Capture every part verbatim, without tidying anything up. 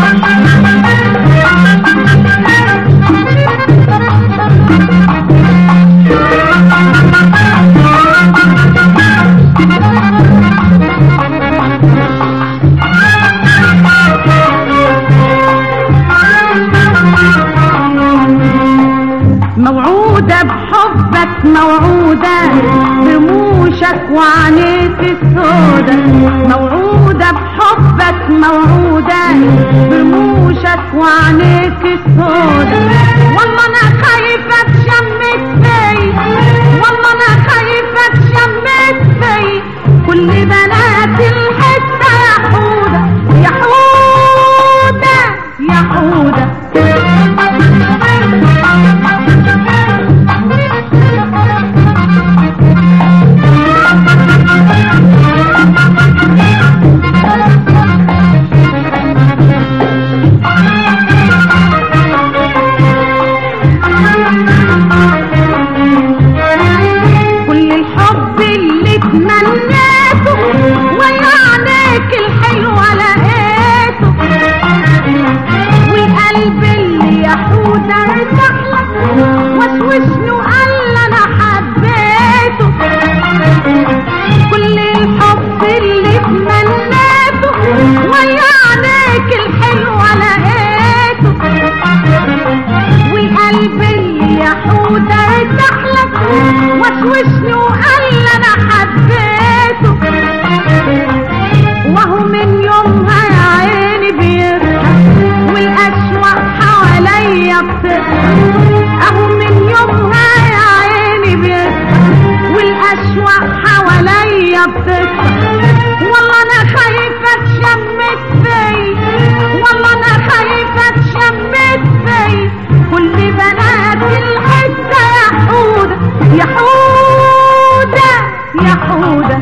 موعودة بحبك، موعودة برموشك وعينيك السودا، موعودة بحبك، موعودة برموشك وعينيك السودا. والله انا خايفة تشمت في، والله انا خايفة تشمت في كل بنات الحتة يا حودة يا حودة يا حودة. كل الحب اللي تمنيته ويعنيك الحلوة لقيته، والقلب اللي يا حودة ارتاحلك وشوشني وقال انا حبيته. كل الحب اللي تمنيته ويعنيك الحلوة لقيته، والقلب اللي يا حودة ارتاحلك وشوشني وقال انا حبيته. وهو من يومها يا عيني بيضحك والاشواق حواليا بتضحك، اهو من يومها يا عيني بيضحك والاشواق حواليا بتضحك. والله انا خايفة تشمت في، والله انا خايفة تشمت في كل بنات الحتة يا حودة يا حودة يا حودة.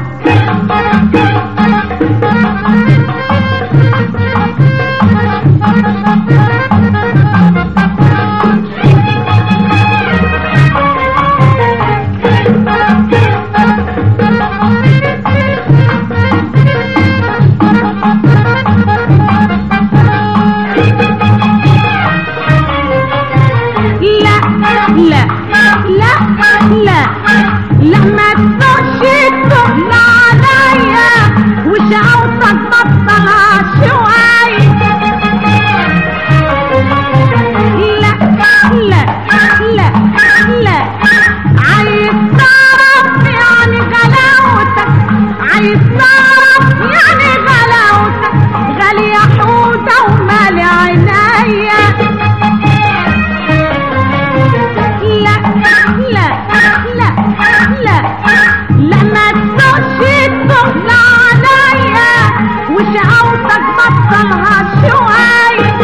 لا لا لا لا ما تسوقش التقل عليا وشقاوتك بطلها شوية. لا لا لا لا عايز تعرف يعني غلاوتك، عايز تعرف يعني غلاوتك غالية يا حودة ومالي عينيا. لا لا لا لا لا ما تسوقش التقل عليا وشقاوتك بطلها شوية.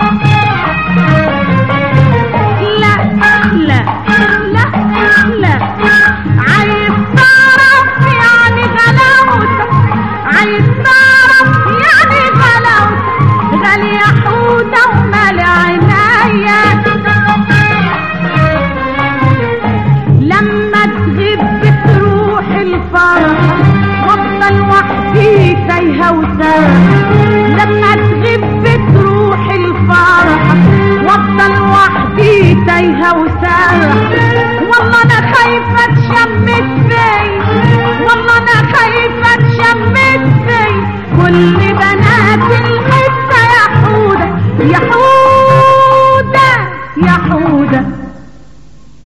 لا لا لا لا عايز تعرف يعني غلاوتك، عايز تعرف يعني غلاوتك غالية يا حودة ومالي عينيا. لما تغيب بتروح الفرح وافضل وحدي تايهة وسارح، لما تغيب بتروح الفرح وافضل وحدي تايهة وسارح. والله انا خايفة تشمت في، والله انا خايفة تشمت في كل بنات الحتة يا حودة يا حودة يا حودة.